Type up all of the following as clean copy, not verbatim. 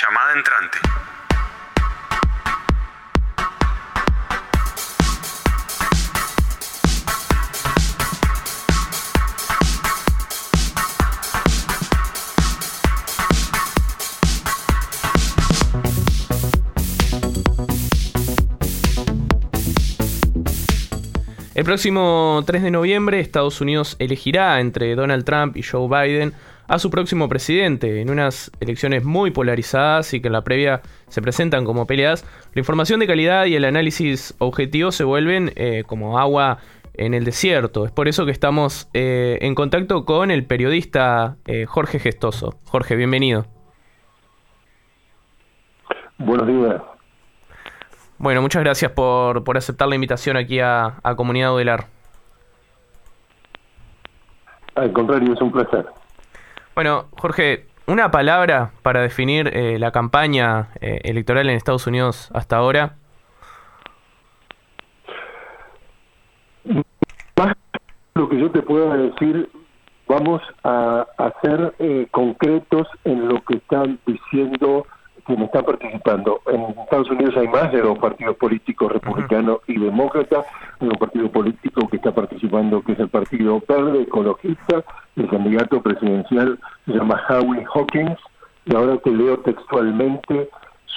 Llamada entrante. El próximo 3 de noviembre, Estados Unidos elegirá entre Donald Trump y Joe Biden a su próximo presidente, en unas elecciones muy polarizadas y que en la previa se presentan como peleas. La información de calidad y el análisis objetivo se vuelven como agua en el desierto. Es por eso que estamos en contacto con el periodista Jorge Gestoso. Jorge, bienvenido. Buenos días. Bueno, muchas gracias por aceptar la invitación aquí a Comunidad Udelar. Al contrario, es un placer. Bueno, Jorge, una palabra para definir la campaña electoral en Estados Unidos hasta ahora. Más lo que yo te pueda decir, vamos a ser concretos en lo que están diciendo quienes están participando. En Estados Unidos hay más de 2 partidos políticos, republicano y demócrata. Hay un partido político que está participando, que es el Partido Verde Ecologista. El candidato presidencial se llama Howie Hawkins. Y ahora te leo textualmente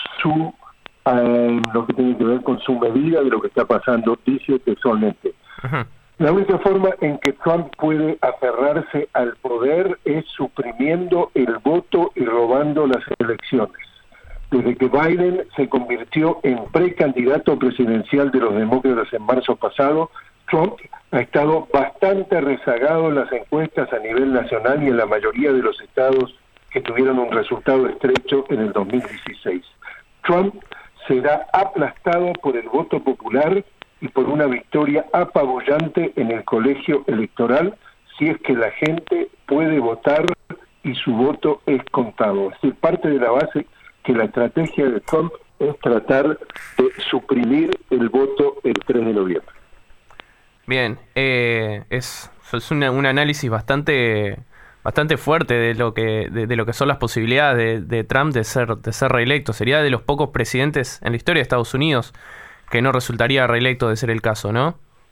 lo que tiene que ver con su medida de lo que está pasando. Dice textualmente: la única forma en que Trump puede aferrarse al poder es suprimiendo el voto y robando las elecciones. Desde que Biden se convirtió en precandidato presidencial de los demócratas en marzo pasado, Trump ha estado bastante rezagado en las encuestas a nivel nacional y en la mayoría de los estados que tuvieron un resultado estrecho en el 2016. Trump será aplastado por el voto popular y por una victoria apabullante en el colegio electoral si es que la gente puede votar y su voto es contado. Es decir, parte de la base que la estrategia de Trump es tratar de suprimir el voto el 3 de noviembre. Bien, es un análisis bastante fuerte de lo que son las posibilidades de Trump de ser reelecto. Sería de los pocos presidentes en la historia de Estados Unidos que no resultaría reelecto de ser el caso, ¿no?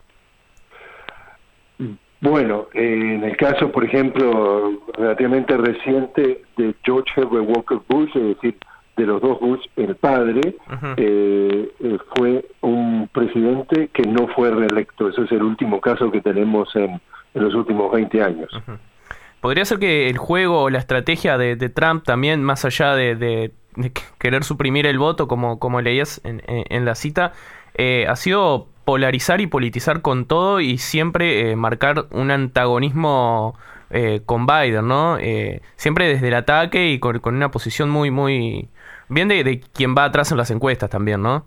Bueno, en el caso, por ejemplo, relativamente reciente de George Herbert Walker Bush, es decir, de los 2 Bush, el padre, fue un presidente que no fue reelecto. Eso es el último caso que tenemos en los últimos 20 años. ¿Podría ser que el juego o la estrategia de Trump también, más allá de querer suprimir el voto, como leías en la cita, ha sido polarizar y politizar con todo y siempre marcar un antagonismo con Biden, ¿no? Siempre desde el ataque y con una posición muy bien de quien va atrás en las encuestas también, ¿no?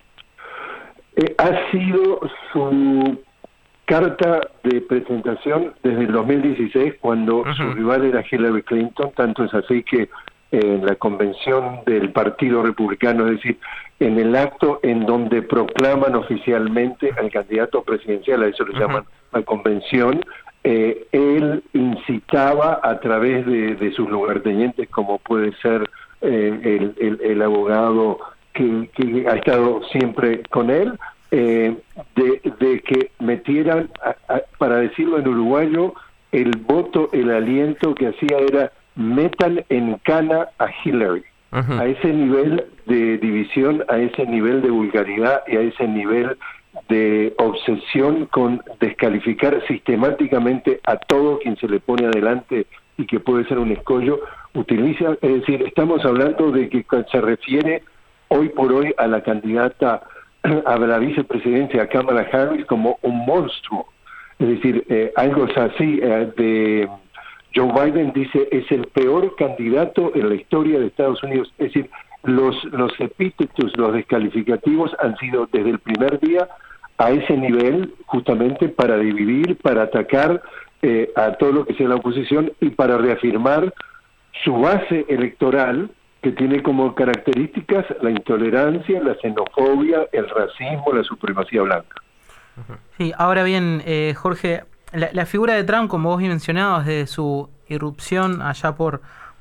Ha sido su carta de presentación desde el 2016, cuando su rival era Hillary Clinton. Tanto es así que en la convención del Partido Republicano, es decir, en el acto en donde proclaman oficialmente al candidato presidencial, a eso le llaman la convención, él incitaba a través de sus lugartenientes, como puede ser el abogado que ha estado siempre con él, de que metieran, para decirlo en uruguayo, el voto, el aliento que hacía era: metan en cana a Hillary. A ese nivel de división, a ese nivel de vulgaridad y a ese nivel de obsesión con descalificar sistemáticamente a todo quien se le pone adelante y que puede ser un escollo, utiliza, es decir, estamos hablando de que se refiere hoy por hoy a la candidata a la vicepresidencia, Kamala Harris, como un monstruo. Es decir, algo es así, de Joe Biden dice, es el peor candidato en la historia de Estados Unidos. Es decir, los epítetos, los descalificativos han sido desde el primer día a ese nivel, justamente para dividir, para atacar a todo lo que sea la oposición y para reafirmar su base electoral, que tiene como características la intolerancia, la xenofobia, el racismo, la supremacía blanca. Sí, ahora bien, Jorge, la figura de Trump, como vos bien mencionabas, desde su irrupción allá por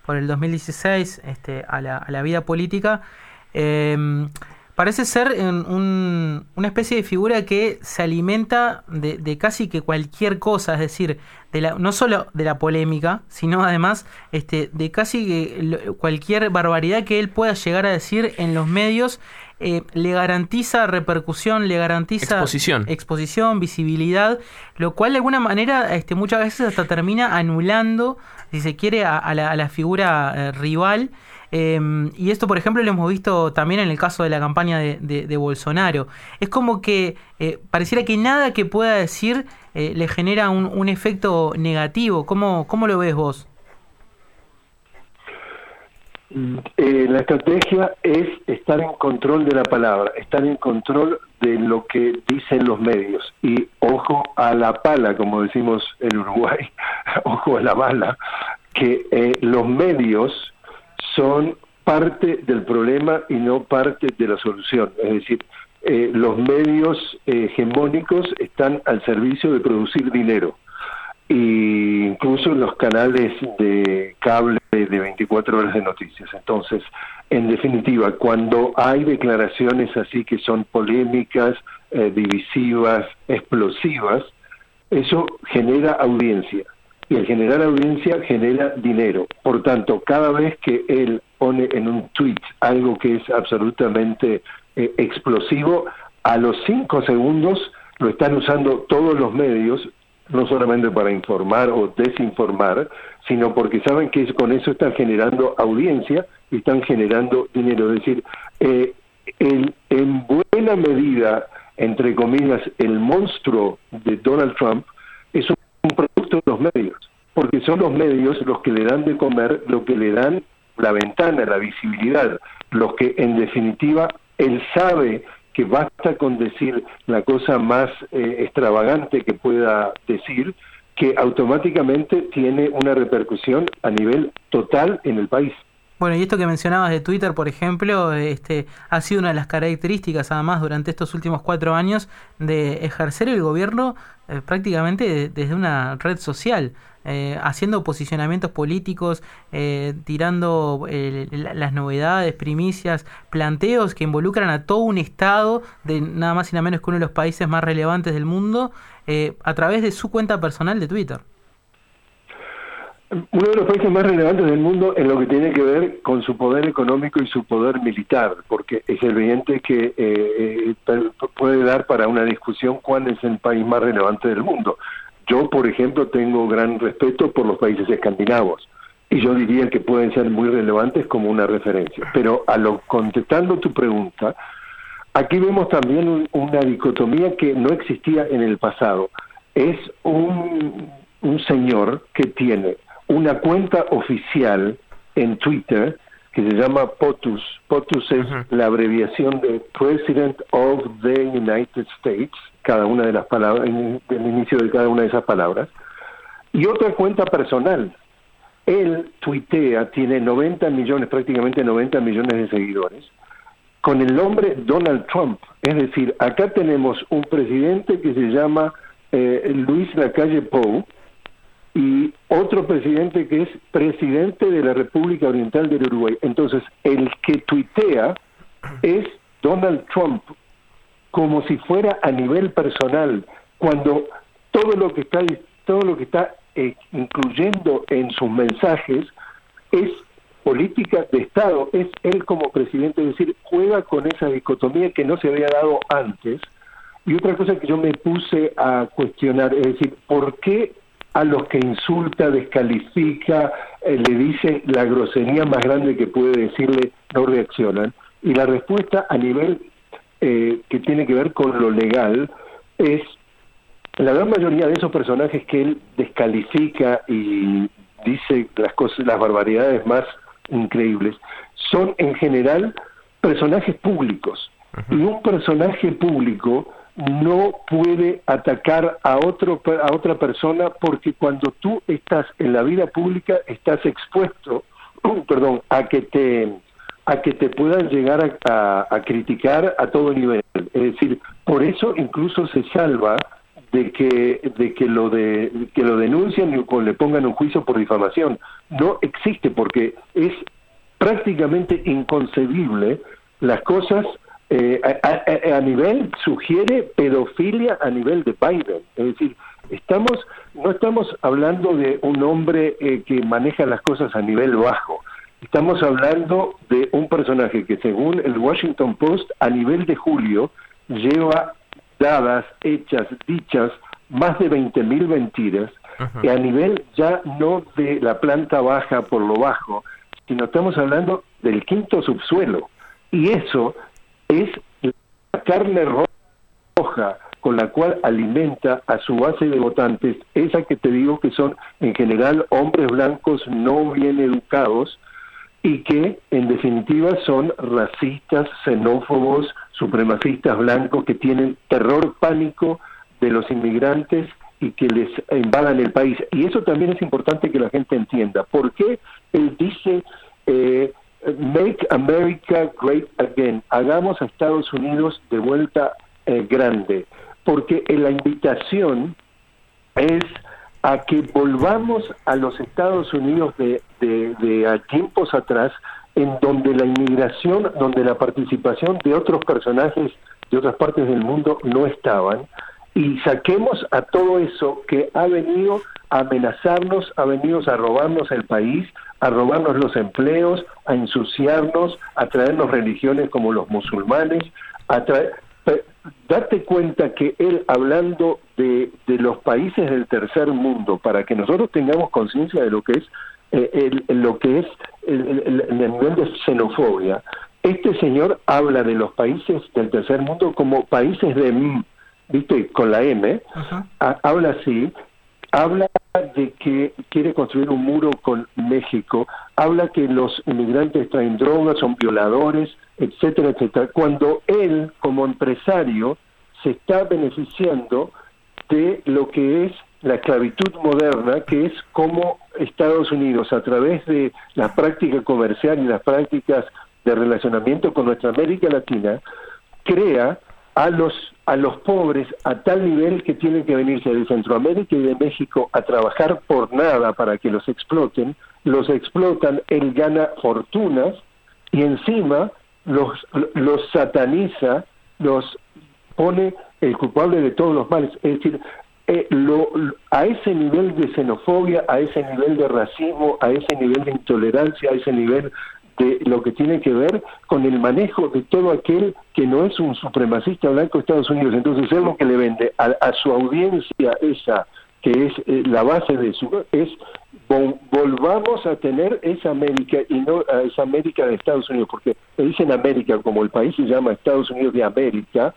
por el 2016 a la vida política, parece ser una especie de figura que se alimenta de casi que cualquier cosa, es decir, no solo de la polémica, sino además de casi que cualquier barbaridad que él pueda llegar a decir en los medios. Le garantiza repercusión, le garantiza exposición, visibilidad, lo cual de alguna manera muchas veces hasta termina anulando, si se quiere, a la figura rival. Y esto, por ejemplo, lo hemos visto también en el caso de la campaña de Bolsonaro. Es como que pareciera que nada que pueda decir le genera un efecto negativo. ¿Cómo lo ves vos? La estrategia es estar en control de la palabra, estar en control de lo que dicen los medios. Y ojo a la pala, como decimos en Uruguay, ojo a la bala, que los medios son parte del problema y no parte de la solución. Es decir, los medios hegemónicos están al servicio de producir dinero. Y incluso los canales de cable de 24 horas de noticias. Entonces, en definitiva, cuando hay declaraciones así que son polémicas, divisivas, explosivas, eso genera audiencia. Y al generar audiencia genera dinero. Por tanto, cada vez que él pone en un tweet algo que es absolutamente explosivo, a los 5 segundos lo están usando todos los medios, no solamente para informar o desinformar, sino porque saben que con eso están generando audiencia y están generando dinero. Es decir, en buena medida, entre comillas, el monstruo de Donald Trump es un producto de los medios, porque son los medios los que le dan de comer, los que le dan la ventana, la visibilidad, los que en definitiva él sabe que basta con decir la cosa más extravagante que pueda decir, que automáticamente tiene una repercusión a nivel total en el país. Bueno, y esto que mencionabas de Twitter, por ejemplo, ha sido una de las características, además, durante estos últimos 4 años, de ejercer el gobierno prácticamente desde una red social, haciendo posicionamientos políticos, tirando las novedades, primicias, planteos que involucran a todo un Estado, de nada más y nada menos que uno de los países más relevantes del mundo, a través de su cuenta personal de Twitter. Uno de los países más relevantes del mundo en lo que tiene que ver con su poder económico y su poder militar, porque es evidente que puede dar para una discusión cuál es el país más relevante del mundo. Yo, por ejemplo, tengo gran respeto por los países escandinavos y yo diría que pueden ser muy relevantes como una referencia. Pero contestando tu pregunta, aquí vemos también una dicotomía que no existía en el pasado. Es un señor que tiene una cuenta oficial en Twitter que se llama POTUS. POTUS es la abreviación de President of the United States, cada una de las palabras, el inicio de cada una de esas palabras, y otra cuenta personal. Él tuitea, tiene 90 millones, prácticamente 90 millones de seguidores, con el nombre Donald Trump. Es decir, acá tenemos un presidente que se llama Luis Lacalle Pou, y otro presidente que es presidente de la República Oriental del Uruguay. Entonces, el que tuitea es Donald Trump, como si fuera a nivel personal, cuando todo lo que está incluyendo en sus mensajes es política de Estado, es él como presidente, es decir, juega con esa dicotomía que no se había dado antes. Y otra cosa que yo me puse a cuestionar, es decir, ¿por qué a los que insulta, descalifica, le dice la grosería más grande que puede decirle, no reaccionan? Y la respuesta a nivel que tiene que ver con lo legal es la gran mayoría de esos personajes que él descalifica y dice las barbaridades más increíbles, son en general personajes públicos. Y un personaje público no puede atacar a otra persona, porque cuando tú estás en la vida pública estás expuesto a que te puedan llegar a criticar a todo nivel. Es decir, por eso incluso se salva de que lo denuncien o le pongan un juicio por difamación. No existe, porque es prácticamente inconcebible las cosas. A nivel, sugiere pedofilia a nivel de Biden. Es decir, no estamos hablando de un hombre que maneja las cosas a nivel bajo. Estamos hablando de un personaje que, según el Washington Post, a nivel de julio lleva dadas, hechas, dichas, más de 20.000 mentiras, y a nivel ya no de la planta baja por lo bajo, sino estamos hablando del quinto subsuelo. Y eso es la carne roja con la cual alimenta a su base de votantes, esa que te digo que son en general hombres blancos no bien educados, y que en definitiva son racistas, xenófobos, supremacistas blancos que tienen terror, pánico de los inmigrantes y que les invadan el país. Y eso también es importante que la gente entienda. ¿Por qué él dice Make America Great Again? Hagamos a Estados Unidos de vuelta grande. Porque la invitación es a que volvamos a los Estados Unidos de a tiempos atrás, en donde la inmigración, donde la participación de otros personajes de otras partes del mundo no estaban, y saquemos a todo eso que ha venido a amenazarnos, ha venido a robarnos el país, a robarnos los empleos, a ensuciarnos, a traernos religiones como los musulmanes, date cuenta que él, hablando de los países del tercer mundo, para que nosotros tengamos conciencia de lo que es el nivel de xenofobia, este señor habla de los países del tercer mundo como países de, ¿viste? Con la M, habla así, habla de que quiere construir un muro con México, habla que los inmigrantes traen drogas, son violadores, etcétera, etcétera, cuando él, como empresario, se está beneficiando de lo que es la esclavitud moderna, que es como Estados Unidos, a través de la práctica comercial y las prácticas de relacionamiento con nuestra América Latina, crea a los pobres a tal nivel que tienen que venirse de Centroamérica y de México a trabajar por nada para que los exploten, los explotan, él gana fortunas y encima los sataniza, los pone el culpable de todos los males. Es decir, a ese nivel de xenofobia, a ese nivel de racismo, a ese nivel de intolerancia, a ese nivel de lo que tiene que ver con el manejo de todo aquel que no es un supremacista blanco de Estados Unidos. Entonces es lo que le vende a su audiencia, esa que es la base de su... es volvamos a tener esa América y no a esa América de Estados Unidos, porque le dicen América como el país se llama Estados Unidos de América,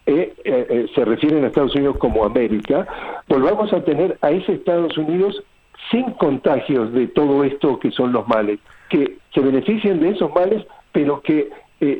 se refieren a Estados Unidos como América. Volvamos a tener a ese Estados Unidos sin contagios de todo esto que son los males, que se beneficien de esos males, pero que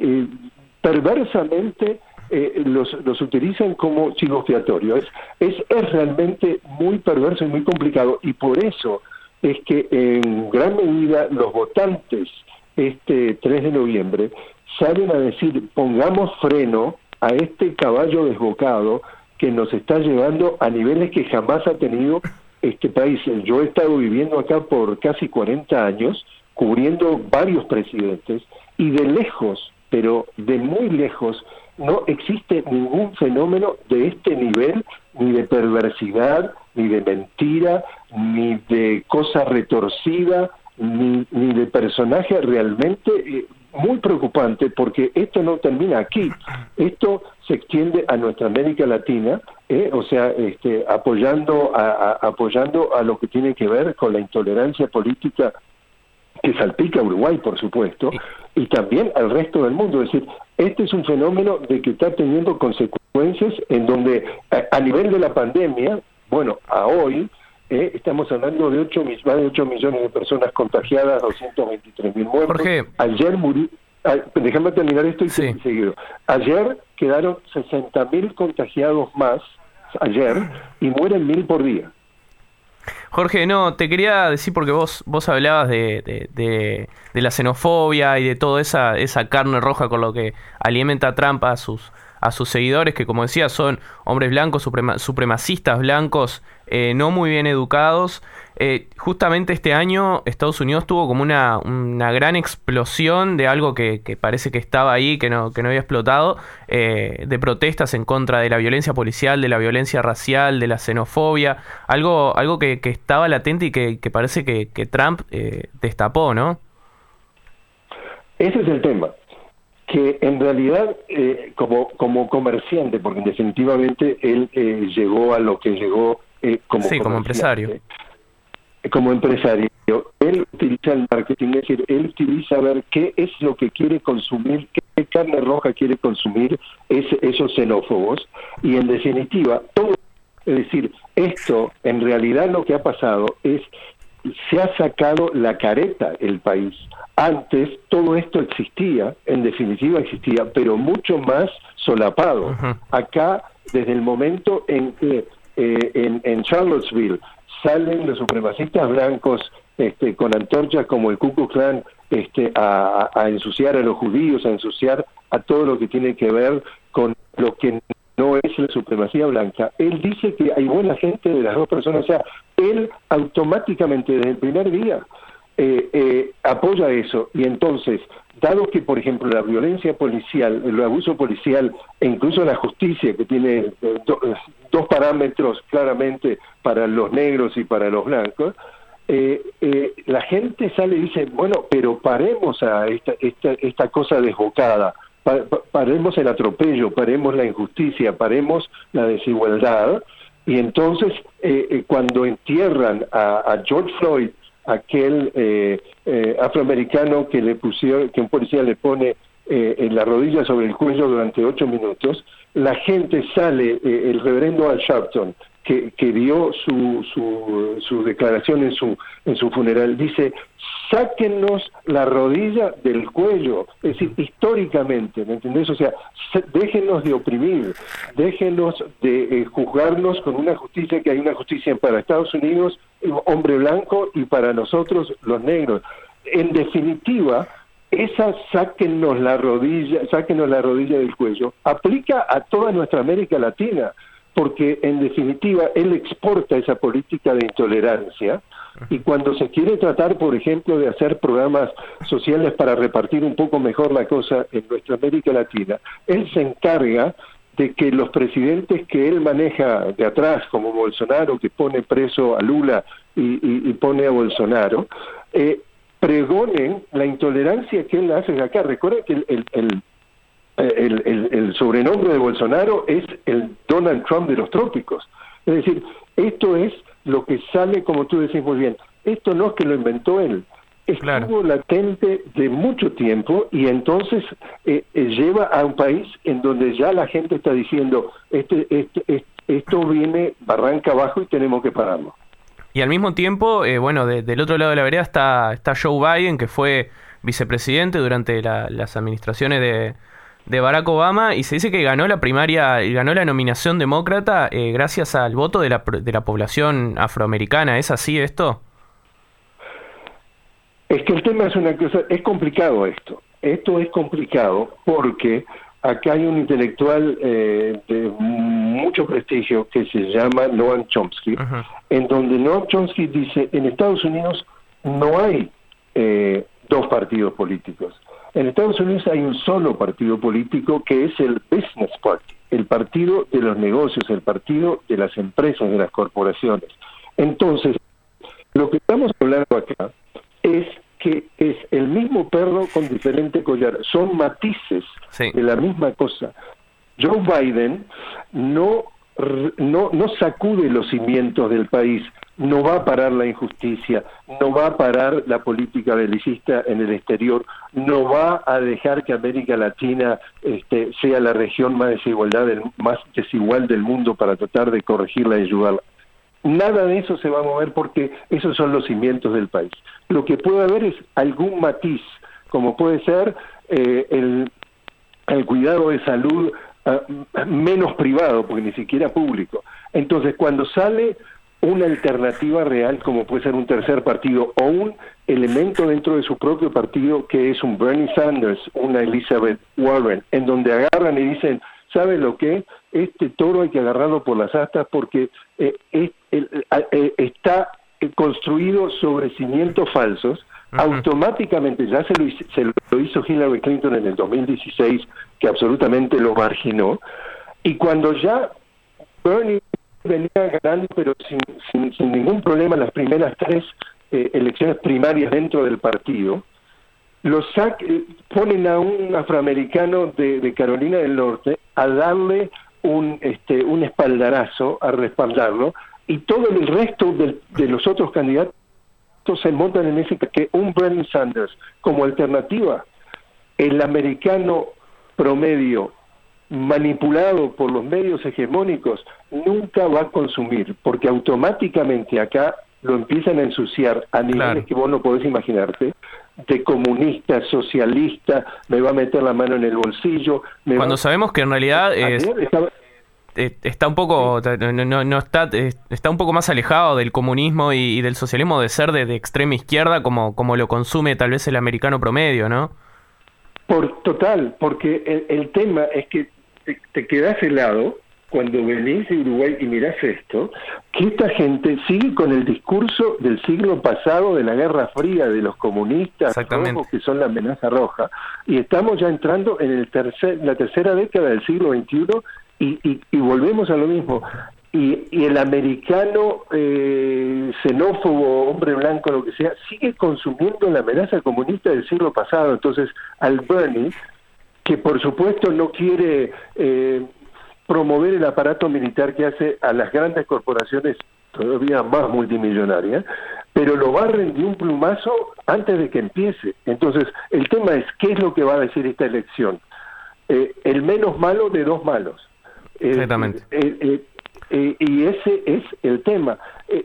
perversamente los utilizan como chivo expiatorio. Es realmente muy perverso y muy complicado, y por eso es que en gran medida los votantes este 3 de noviembre salen a decir: pongamos freno a este caballo desbocado que nos está llevando a niveles que jamás ha tenido este país. Yo he estado viviendo acá por casi 40 años, cubriendo varios presidentes, y de lejos, pero de muy lejos, no existe ningún fenómeno de este nivel, ni de perversidad, ni de mentira, ni de cosa retorcida, ni de personaje realmente muy preocupante, porque esto no termina aquí, esto se extiende a nuestra América Latina, o sea, apoyando a lo que tiene que ver con la intolerancia política que salpica a Uruguay, por supuesto, y también al resto del mundo. Es decir, este es un fenómeno de que está teniendo consecuencias en donde a nivel de la pandemia, bueno, a hoy estamos hablando de más de 8 millones de personas contagiadas, 223.000 muertos. Jorge. Ayer murió, déjame terminar esto y sí. seguido. Ayer quedaron 60.000 contagiados más, ayer, y mueren 1.000 por día. Jorge, no, te quería decir, porque vos hablabas de la xenofobia y de toda esa carne roja con lo que alimenta Trump a a sus seguidores, que como decía son hombres blancos, supremacistas blancos, no muy bien educados. Justamente este año Estados Unidos tuvo como una gran explosión de algo que parece que estaba ahí, que no había explotado, de protestas en contra de la violencia policial, de la violencia racial, de la xenofobia, algo que estaba latente y que parece que Trump destapó, ¿no? Ese es el tema, que en realidad como comerciante, porque definitivamente él llegó a lo que llegó como empresario. Como empresario, él utiliza el marketing, es decir, él utiliza ver qué es lo que quiere consumir, qué carne roja quiere consumir esos xenófobos, y en definitiva, todo, es decir, esto en realidad lo que ha pasado es, se ha sacado la careta el país. Antes todo esto existía, en definitiva existía, pero mucho más solapado. Uh-huh. Acá, desde el momento en que en Charlottesville salen los supremacistas blancos con antorchas como el Ku Klux Klan a ensuciar a los judíos, a ensuciar a todo lo que tiene que ver con lo que no es la supremacía blanca. Él dice que hay buena gente de las dos personas, o sea, él automáticamente desde el primer día apoya eso, y entonces, dado que, por ejemplo, la violencia policial, el abuso policial, e incluso la justicia, que tiene dos parámetros claramente para los negros y para los blancos, la gente sale y dice, bueno, pero paremos a esta cosa desbocada, paremos el atropello, paremos la injusticia, paremos la desigualdad. Y entonces, cuando entierran a George Floyd, aquel afroamericano que un policía le pone en la rodilla sobre el cuello durante 8 minutos, la gente sale, el reverendo Al Sharpton, que dio su declaración en su funeral, dice, sáquennos la rodilla del cuello, es decir, históricamente, ¿me entendés? O sea, déjenos de oprimir, déjenos de juzgarnos con una justicia, que hay una justicia para Estados Unidos, hombre blanco, y para nosotros, los negros. En definitiva, esa sáquennos la rodilla del cuello, aplica a toda nuestra América Latina, porque en definitiva él exporta esa política de intolerancia, y cuando se quiere tratar, por ejemplo, de hacer programas sociales para repartir un poco mejor la cosa en nuestra América Latina, él se encarga de que los presidentes que él maneja de atrás, como Bolsonaro, que pone preso a Lula y pone a Bolsonaro, pregonen la intolerancia que él hace de acá. Recuerden que el sobrenombre de Bolsonaro es el Donald Trump de los trópicos. Es decir, esto es lo que sale, como tú decís muy bien, esto no es que lo inventó él, estuvo latente de mucho tiempo, y entonces lleva a un país en donde ya la gente está diciendo, esto viene barranca abajo y tenemos que pararlo. Y al mismo tiempo, del otro lado de la vereda está Joe Biden, que fue vicepresidente durante las administraciones de Barack Obama, y se dice que ganó la primaria y ganó la nominación demócrata gracias al voto de la población afroamericana. ¿Es así esto? Es que el tema es una cosa, es complicado esto es complicado porque acá hay un intelectual de mucho prestigio que se llama Noam Chomsky, uh-huh, en donde Noam Chomsky dice, en Estados Unidos no hay dos partidos políticos. En Estados Unidos hay un solo partido político, que es el Business Party, el partido de los negocios, el partido de las empresas, de las corporaciones. Entonces, lo que estamos hablando acá es que es el mismo perro con diferente collar, son matices de la misma cosa. Joe Biden no sacude los cimientos del país, no va a parar la injusticia, no va a parar la política belicista en el exterior, no va a dejar que América Latina sea la región más desigual del mundo para tratar de corregirla y ayudarla. Nada de eso se va a mover porque esos son los cimientos del país. Lo que puede haber es algún matiz, como puede ser el cuidado de salud menos privado, porque ni siquiera público. Entonces, cuando sale una alternativa real, como puede ser un tercer partido o un elemento dentro de su propio partido, que es un Bernie Sanders, una Elizabeth Warren, en donde agarran y dicen, ¿sabe lo que? Este toro hay que agarrarlo por las astas porque está construido sobre cimientos falsos. Automáticamente ya se lo hizo Hillary Clinton en el 2016, que absolutamente lo marginó, y cuando ya Bernie venía ganando, pero sin ningún problema, las primeras 3 elecciones primarias dentro del partido, ponen a un afroamericano de Carolina del Norte a darle un espaldarazo, a respaldarlo, y todo el resto de los otros candidatos se montan en ese que un Bernie Sanders como alternativa, el americano promedio manipulado por los medios hegemónicos nunca va a consumir, porque automáticamente acá lo empiezan a ensuciar a niveles que vos no podés imaginarte, de comunista, socialista, me va a meter la mano en el bolsillo. Cuando sabemos que en realidad está un poco está un poco más alejado del comunismo y del socialismo, de ser de extrema izquierda como lo consume tal vez el americano promedio, ¿no? Porque el tema es que te quedás helado cuando venís de Uruguay y mirás esto, que esta gente sigue con el discurso del siglo pasado, de la Guerra Fría, de los comunistas rojos, que son la amenaza roja, y estamos ya entrando en la tercera década del siglo XXI y volvemos a lo mismo. Y el americano xenófobo, hombre blanco, lo que sea, sigue consumiendo la amenaza comunista del siglo pasado. Entonces, al Bernie, que por supuesto no quiere promover el aparato militar que hace a las grandes corporaciones todavía más multimillonarias, pero lo barren de un plumazo antes de que empiece. Entonces, el tema es, ¿qué es lo que va a decir esta elección? El menos malo de 2 malos. Exactamente. Y ese es el tema.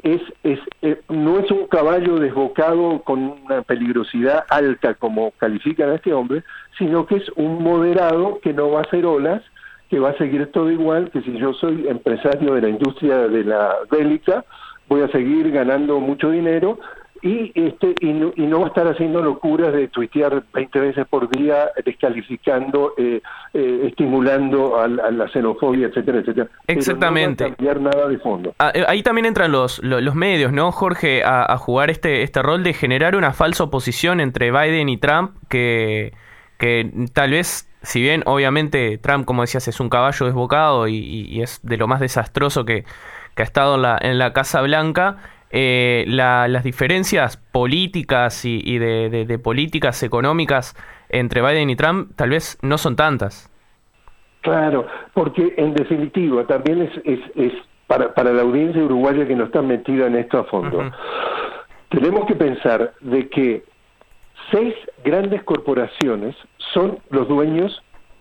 No es un caballo desbocado con una peligrosidad alta como califican a este hombre, sino que es un moderado que no va a hacer olas, que va a seguir todo igual, que si yo soy empresario de la industria de la bélica, voy a seguir ganando mucho dinero y no va a estar haciendo locuras de tuitear 20 veces por día, descalificando, estimulando a la xenofobia, etcétera, etcétera. Exactamente. Pero no va a cambiar nada de fondo. Ahí también entran los medios, ¿no, Jorge? A jugar este rol de generar una falsa oposición entre Biden y Trump, que tal vez, si bien obviamente Trump, como decías, es un caballo desbocado y es de lo más desastroso que ha estado en la Casa Blanca, las diferencias políticas y de políticas económicas entre Biden y Trump tal vez no son tantas. Claro, porque en definitiva también es para la audiencia uruguaya que no está metida en esto a fondo. Tenemos que pensar de que 6 grandes corporaciones son los dueños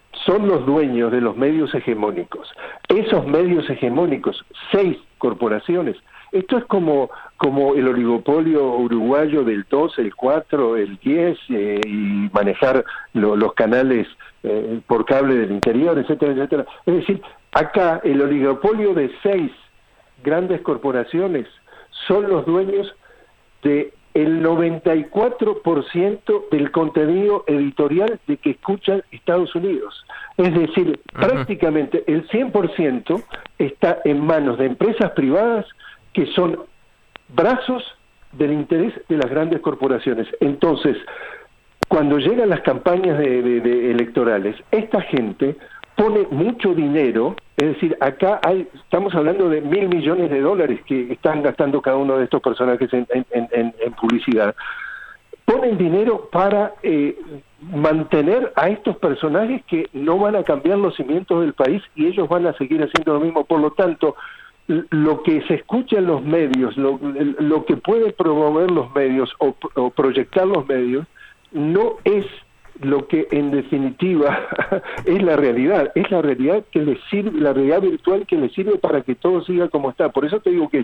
de los medios hegemónicos. Esos medios hegemónicos, 6 corporaciones. Esto es como el oligopolio uruguayo del 2, el 4, el 10 y manejar los canales por cable del interior, etcétera, etcétera. Es decir, acá el oligopolio de 6 grandes corporaciones son los dueños de el 94% del contenido editorial de que escuchan Estados Unidos. Es decir, prácticamente el 100% está en manos de empresas privadas que son brazos del interés de las grandes corporaciones. Entonces, cuando llegan las campañas de electorales, esta gente pone mucho dinero, es decir, acá estamos hablando de $1.000 millones que están gastando cada uno de estos personajes en publicidad. Ponen dinero para mantener a estos personajes que no van a cambiar los cimientos del país y ellos van a seguir haciendo lo mismo. Por lo tanto, lo que se escucha en los medios, lo que puede promover los medios o proyectar los medios, no es lo que en definitiva es la realidad que les sirve, la realidad virtual que les sirve para que todo siga como está. Por eso te digo que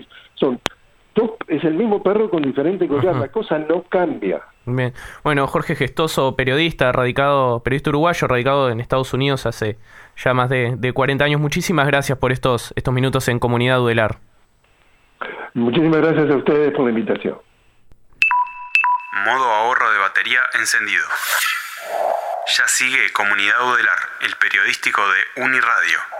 es el mismo perro con diferente collar, la cosa no cambia. Bien. Bueno, Jorge Gestoso, periodista uruguayo, radicado en Estados Unidos hace ya más de 40 años. Muchísimas gracias por estos minutos en Comunidad Udelar. Muchísimas gracias a ustedes por la invitación. Modo ahorro de batería encendido. Ya sigue Comunidad Udelar, el periodístico de Uniradio.